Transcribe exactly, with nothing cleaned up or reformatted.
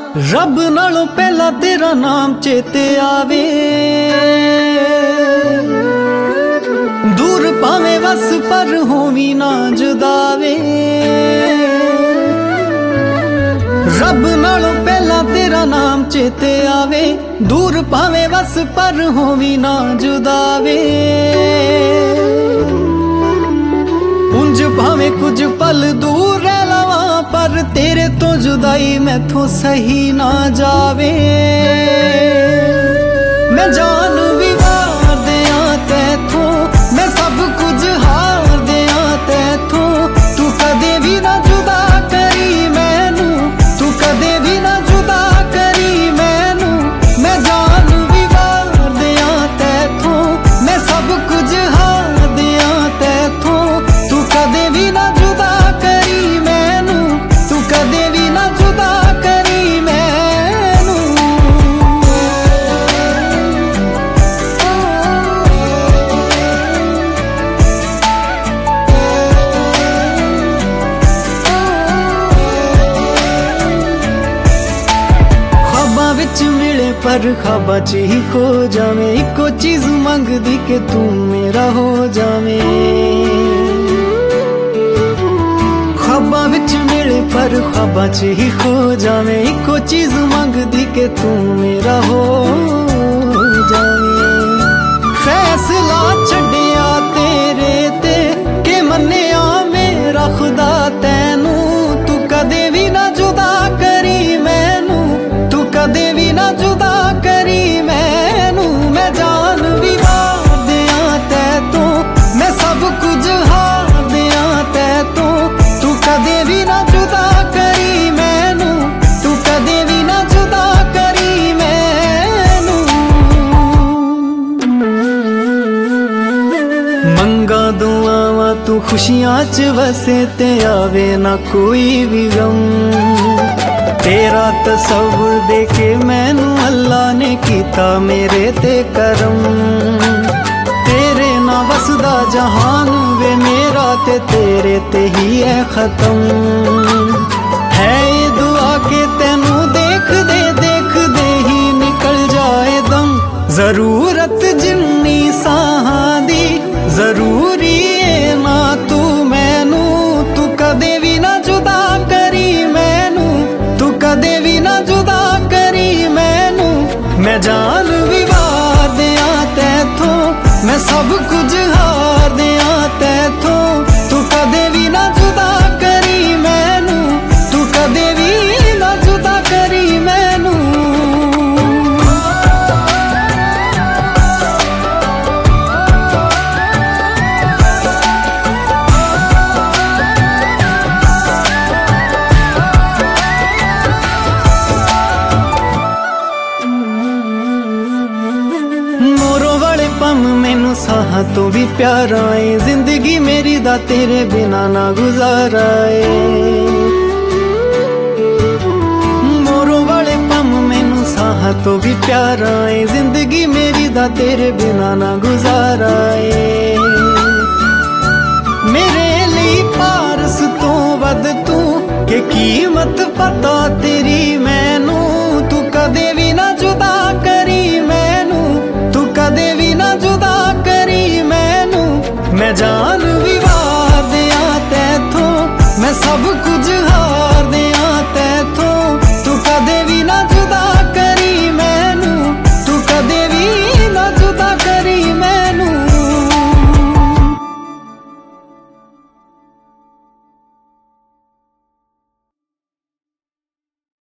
रब नालों पहला तेरा नाम चेते आवे, दूर पावे बस पर होवी ना जुदावे। रब नालों पहला तेरा नाम चेते आवे, दूर पावे बस पर होवी ना जुदावे। उंज भावे कुछ पल दूर रह लवा, पर तेरे तो जुदाई मैथों सही ना जावे। मैं जान भी वार दिया तैथों, मैं सब कुछ हार दिया तैथों। तू कदे भी ना जुदा करी मैनू, तू कदे भी ना जुदा करी मैनू। मैं जान भी वार दिया तैथों, मैं सब कुछ हार दिया तैथों। तू कदे भी ना जुदा करी मैनू, तू कदे भी ना जुदा करी मैनू। ख्वाबां विच मिले पर ख्वाबां च ही खो जावे। इको चीज मंगदी कि तू मेरा हो जावे। ख्वाबां विच मिले पर ख्वाबां च ही खो जावे। इको चीज मंगदी कि तू मेरा हो जावे। फैसला छड्डिया तेरे ते के मन्निया मेरा खुदा तैनू। तू कदे भी ना जुदा करी मैनू, तू कदे भी ना जुदा करी मैनू। मैं जान भी वार दिया तैथों, मैं सब कुछ हार दिया तैथों। तू कदे भी ना जुदा करी मैनू, तू कदे भी ना जुदा करी मैनू। मंगा दुआवां तू खुशियां च वसे ते आवे ना कोई भी गम। तेरा तसव्वुर देके मैनू अल्लाह ने कीता मेरे ते करम। तेरे ना वसदा जहान वे मेरा ते तेरे ते ही है खत्म। है ये दुआ के तेनू देख दे देख दे ही निकल जाए दम। जरूरत जिन्नी साहां दी जरूरी है ना तू मैनू। तू कदे भी ना जुदा करी मैनू, तू कदे भी ना जुदा करी मैनू। मैं जान भी वार दिया तैथों, मैं सब कुछ हार दिया तैथों। तू कदे भी ना जुदा करी मैनू, तू कदे भी ना जुदा करी मैनू। मोरों वाले पम मैनू साहां तो भी प्यारा है। जिंदगी मेरी दा तेरे बिना ना गुजारा है। मोरों वाले पम मैनू साहां तो भी प्यारा है। जिंदगी मेरी दा तेरे बिना ना गुजारा है। मेरे लिए पारस तो वध तू के कीमत पता तेरी मैनू।